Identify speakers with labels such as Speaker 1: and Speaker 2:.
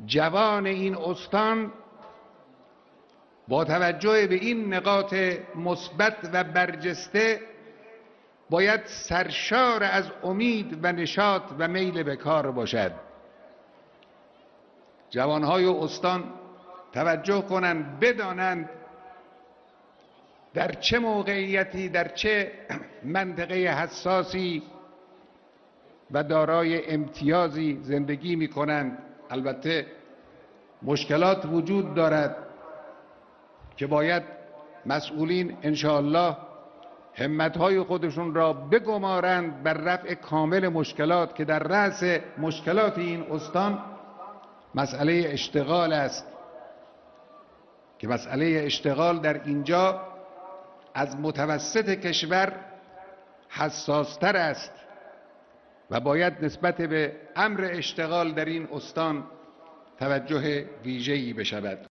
Speaker 1: جوان این استان با توجه به این نقاط مثبت و برجسته باید سرشار از امید و نشاط و میل به کار باشد. جوانهای استان توجه کنند، بدانند در چه موقعیتی، در چه منطقه حساسی و دارای امتیازی زندگی می کنند. البته مشکلات وجود دارد که باید مسئولین انشاءالله همتهای خودشون را بگمارند بر رفع کامل مشکلات که در رأس مشکلات این استان مسئله اشتغال است که مسئله اشتغال در اینجا از متوسط کشور حساستر است و باید نسبت به امر اشتغال در این استان توجه ویژه‌ای بشود.